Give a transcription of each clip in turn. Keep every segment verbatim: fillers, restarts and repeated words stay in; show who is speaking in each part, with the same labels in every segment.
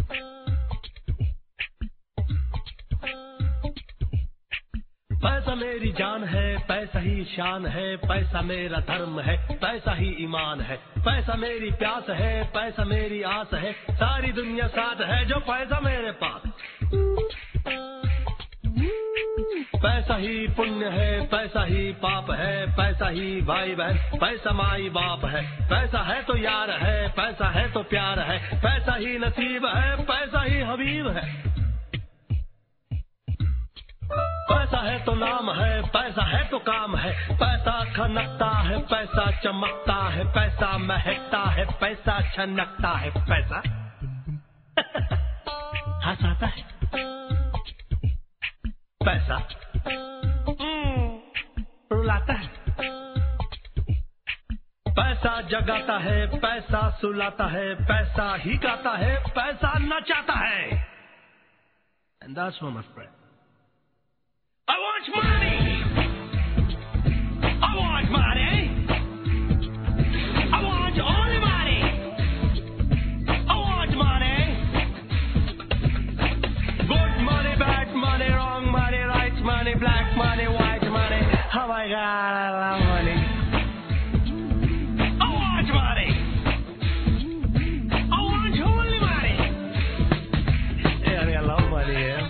Speaker 1: पैसा मेरी जान है, पैसा ही शान है, पैसा मेरा धर्म है, पैसा ही ईमान है, पैसा मेरी प्यास है, पैसा मेरी आस है, सारी दुनिया साथ है जो पैसा मेरे पास। पैसा ही पुण्य है, पैसा ही पाप है, पैसा ही भाई बहन, पैसा माई बाप है, पैसा है तो यार है, पैसा है तो प्यार है, पैसा ही नसीब है, पैसा ही हबीब है। पैसा है तो नाम है, पैसा है तो काम है, पैसा खनकता है, पैसा चमकता है, पैसा महकता है, पैसा छनकता है, पैसा हंसाता है, पैसा रुलाता है, पैसा जगाता है, पैसा सुलाता है, पैसा ही गाता है, पैसा नचाता है। And that's what my friend. I want money. I want money. I want only money. I want money. Good money, bad money, wrong money, right money, black money, white money. Oh my God, I love money. I want money. I want only money. Yeah, I love money, yeah.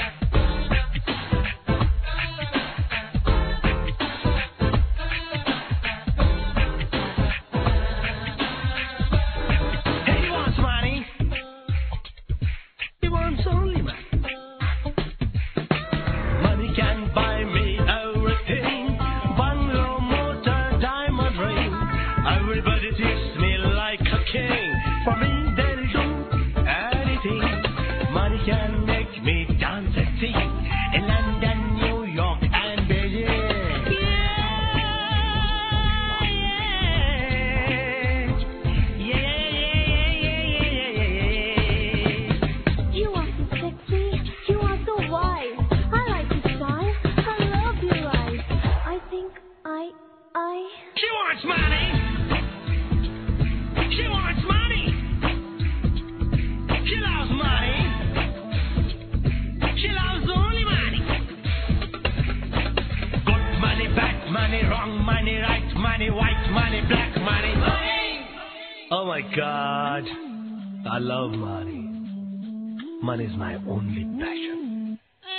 Speaker 1: Oh my God, I love money. Money is my only passion.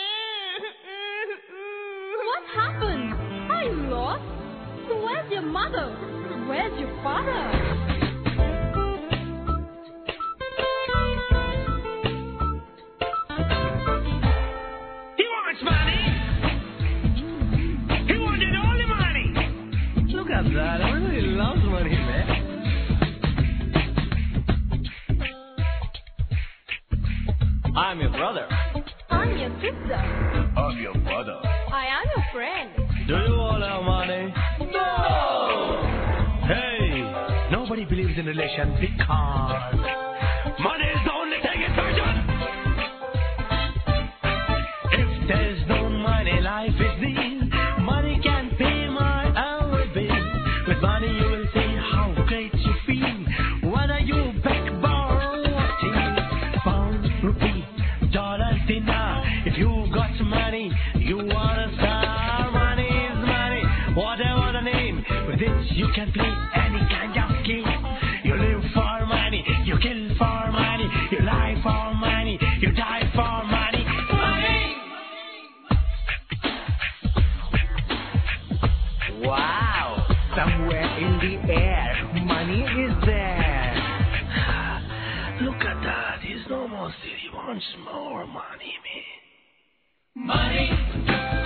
Speaker 2: What happened? Are you lost? Where's your mother? Where's your father?
Speaker 1: He wants money. He wanted all the money. Look at that. I really love money, man. I'm your brother.
Speaker 2: I'm your sister.
Speaker 1: I'm your brother.
Speaker 2: I am your friend.
Speaker 1: Do you all have money? No! Hey, nobody believes in relation because money is the only thing in fashion. If there's no money, life is nil. Money can pay my hour bill. With money you will see how great you feel. Whether you beg, borrow, or steal. Pound, rupee, dollar, dinner. If you got money, you are a star. Money is money, whatever the name. With it you can play any kind of game. You live for money, you kill for money, you lie for money, you die for money. Money!
Speaker 3: Wow! Somewhere in the air, money is there.
Speaker 1: Look at that, he's no more silly, he wants more money, man.
Speaker 3: Money!